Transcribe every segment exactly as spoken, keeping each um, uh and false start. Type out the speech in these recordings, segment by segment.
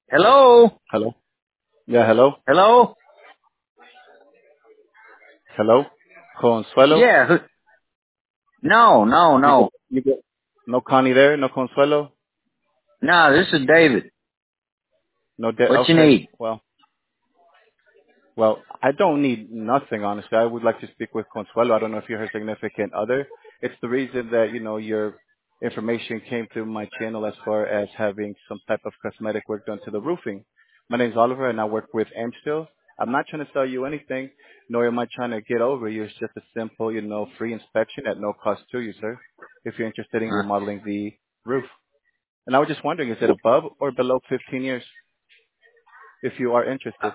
Hello? Hello? Yeah, hello? Hello? Hello? Consuelo? Yeah. who- No, no, You get, no. you get, no Connie there? No Consuelo? No, this is David. No de- What you okay. need? Well, well, I don't need nothing, honestly. I would like to speak with Consuelo. I don't know if you're her significant other. It's the reason that, you know, your information came through my channel as far as having some type of cosmetic work done to the roofing. My name's Oliver and I work with Amstil. I'm not trying to sell you anything, nor am I trying to get over you. It's just a simple, you know, free inspection at no cost to you, sir, if you're interested in Uh, remodeling the roof. And I was just wondering, is it above or below fifteen years if you are interested?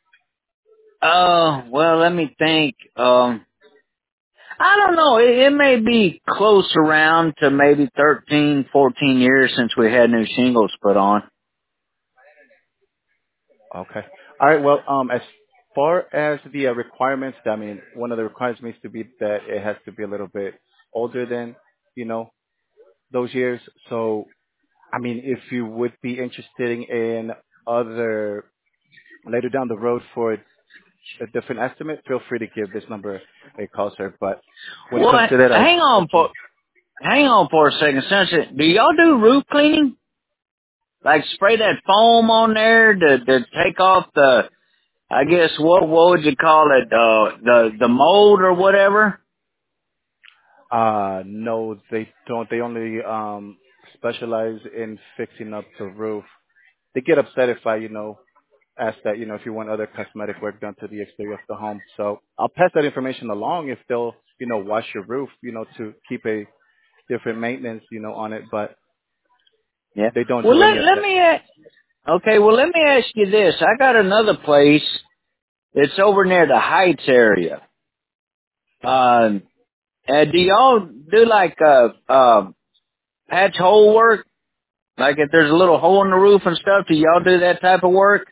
uh, well, let me think. Um, I don't know. It, it may be close around to maybe thirteen, fourteen years since we had new shingles put on. Okay. All right. Well, um, as far as the uh, requirements, I mean, one of the requirements needs to be that it has to be a little bit older than, you know, those years. So, I mean, if you would be interested in other later down the road for a different estimate, feel free to give this number a call, sir. But when it Well, comes to that, hang uh, on for, hang on for a second. Since it, do y'all do roof cleaning? Like spray that foam on there to, to take off the, I guess, what, what would you call it? Uh, the, the mold or whatever? uh, no, they don't. They only um specialize in fixing up the roof. They get upset if I, you know, ask that, you know, if you want other cosmetic work done to the exterior of the home. So I'll pass that information along if they'll, you know, wash your roof, you know, to keep a different maintenance, you know, on it, but Yeah. they don't Well, do any let, of let that. me, a- okay, well, let me ask you this. I got another place. It's over near the Heights area. Um, uh, do y'all do like, uh, uh, patch hole work? Like if there's a little hole in the roof and stuff, do y'all do that type of work?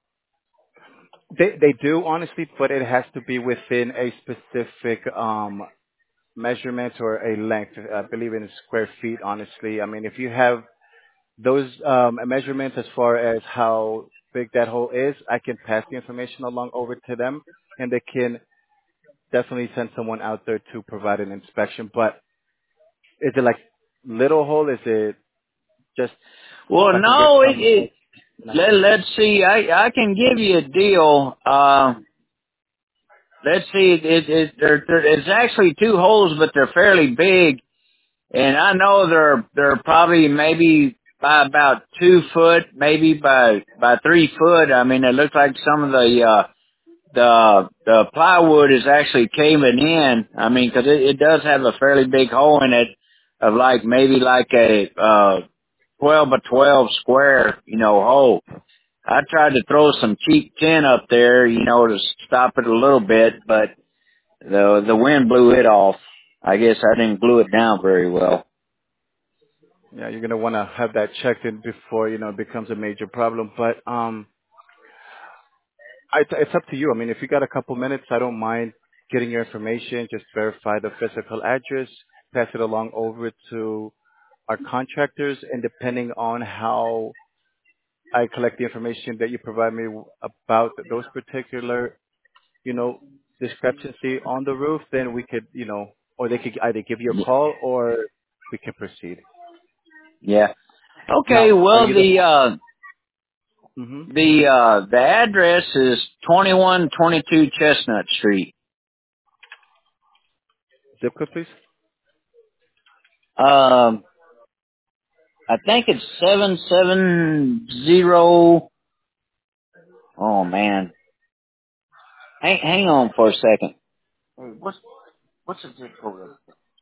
They they do honestly, but it has to be within a specific um measurement or a length. I believe in square feet, honestly. I mean, if you have those um measurements as far as how big that hole is, I can pass the information along over to them and they can definitely send someone out there to provide an inspection. But is it like little hole? Is it just Well, so I can get no, it, some? it let, let's see. I, I can give you a deal. Uh, let's see. It, it, it, there, there, it's actually two holes, but they're fairly big. And I know they're they're probably maybe by about two foot, maybe by by three foot. I mean, it looks like some of the uh, the the plywood is actually caving in. I mean, because it, it does have a fairly big hole in it, of like maybe like a uh, twelve by twelve square, you know, hole. I tried to throw some cheap tin up there, you know, to stop it a little bit, but the the wind blew it off. I guess I didn't glue it down very well. Yeah, you're gonna want to have that checked in before you know it becomes a major problem. But um, I, it's up to you. I mean, if you got a couple minutes, I don't mind getting your information. Just verify the physical address, pass it along over to our contractors, and depending on how I collect the information that you provide me about those particular, you know, discrepancy on the roof, then we could, you know, or they could either give you a Y- call or we can proceed. Yeah. Okay. Now, are Well, you the the uh, hmm the uh, the address is twenty one twenty two Chestnut Street. zip code, please? Um, I think it's seven seven zero. Oh man, hang hang on for a second. Hey, what's what's the zip code?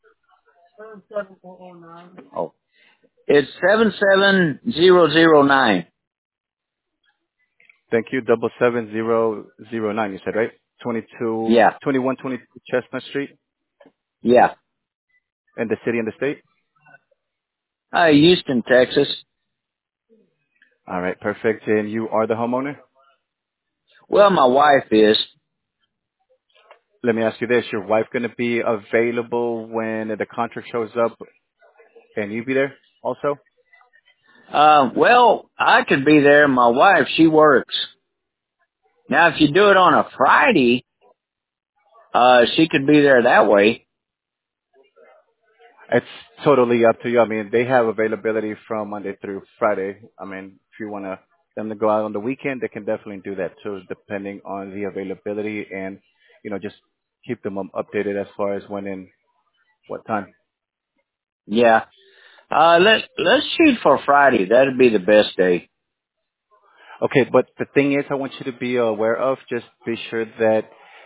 Oh, it's seven seven zero zero nine. Thank you. Double seven zero zero nine. You said right? Twenty two, Yeah, twenty one, twenty two Chestnut Street, yeah. and the city and the state. Uh, Houston, Texas. All right, perfect. And you are the homeowner. Well, my wife is. Let me ask you this: Your wife going to be available when the contract shows up, and you be there also? Uh, well, I could be there. My wife, she works. Now, if you do it on a Friday, uh, she could be there that way. It's totally up to you. I mean, they have availability from Monday through Friday. I mean, if you want to them to go out on the weekend, they can definitely do that too, depending on the availability and, you know, just keep them um, updated as far as when and what time. Yeah. Uh, let, let's shoot for Friday. That'd be the best day. Okay, but the thing is, I want you to be aware of, just be sure that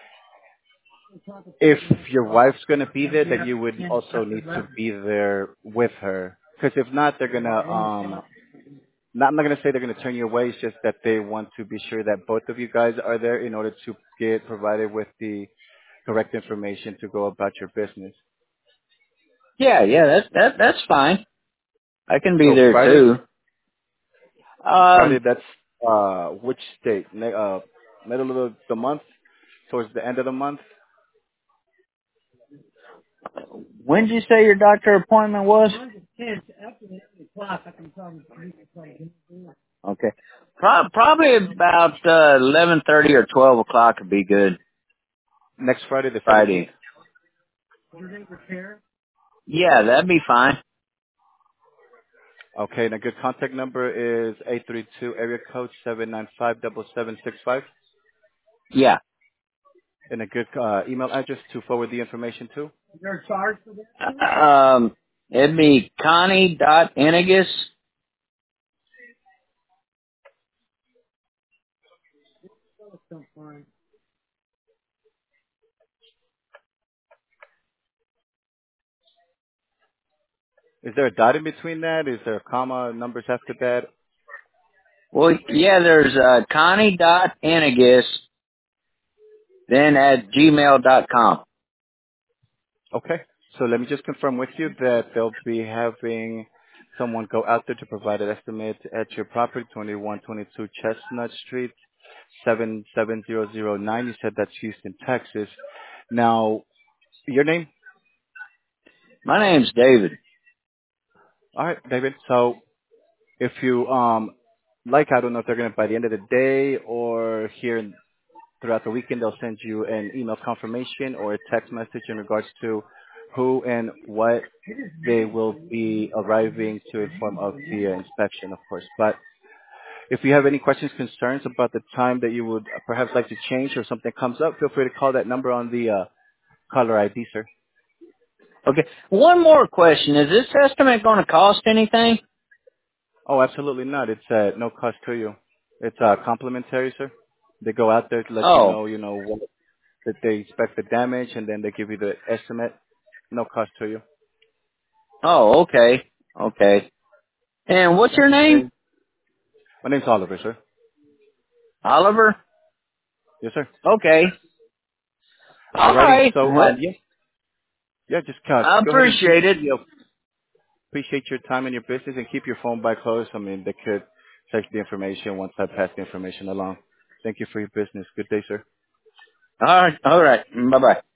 if your wife's going to be there, that you would also need to be there with her. Because if not, they're going to um, Not, I'm not going to say they're going to turn you away. It's just that they want to be sure that both of you guys are there in order to get provided with the correct information to go about your business. Yeah, yeah, that, that, that's fine. I can be So there Friday, too. Friday, Um, that's uh, which date? Ne- Uh, middle of the, the month, towards the end of the month. when did you say your doctor appointment was? Okay. Pro- probably about, uh, eleven thirty or twelve o'clock would be good. Next Friday, the seventeenth. Friday. Yeah, that'd be fine. Okay, and a good contact number is eight three two area code seven nine five seven seven six five, Yeah. and a good uh, email address to forward the information to. Um, it'd be Connie dot Ennigus. Is there a dot in between that? Is there a comma, numbers after that? Well, yeah, there's, uh, Connie dot Ennigus, then at gmail dot com. Okay. So let me just confirm with you that they'll be having someone go out there to provide an estimate at your property, twenty-one twenty-two Chestnut Street, seven seven zero zero nine. You said that's Houston, Texas. Now, your name? My name's David. All right, David. So if you um like, I don't know if they're going to by the end of the day or here in throughout the weekend, they'll send you an email confirmation or a text message in regards to who and what they will be arriving to inform of the uh, inspection, of course. But if you have any questions, concerns about the time that you would perhaps like to change or something comes up, feel free to call that number on the uh, caller I D, sir. Okay. One more question. Is this estimate going to cost anything? Oh, absolutely not. It's uh, no cost to you. It's uh, complimentary, sir. They go out there to let you Oh. know, you know, what, that they expect the damage, and then they give you the estimate. No cost to you. Oh, okay. Okay. And what's your name? Okay. My name's Oliver, sir. Oliver? Yes, sir. Okay. All Alrighty. right. So, Well, um, yeah, yeah, just uh, I go ahead and keep appreciate it. the uh, appreciate your time and your business and keep your phone by close. I mean, they could check the information once I pass the information along. Thank you for your business. Good day, sir. All right. All right. Bye-bye.